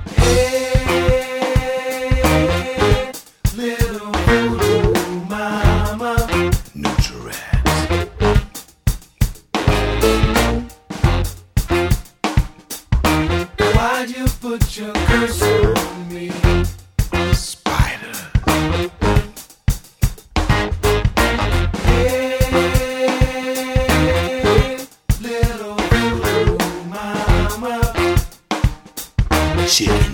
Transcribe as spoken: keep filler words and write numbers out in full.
Hey, little voodoo mama. Nutri-Rats. Why'd you put your curse on me? Spider. Hey, little voodoo mama. Chicken.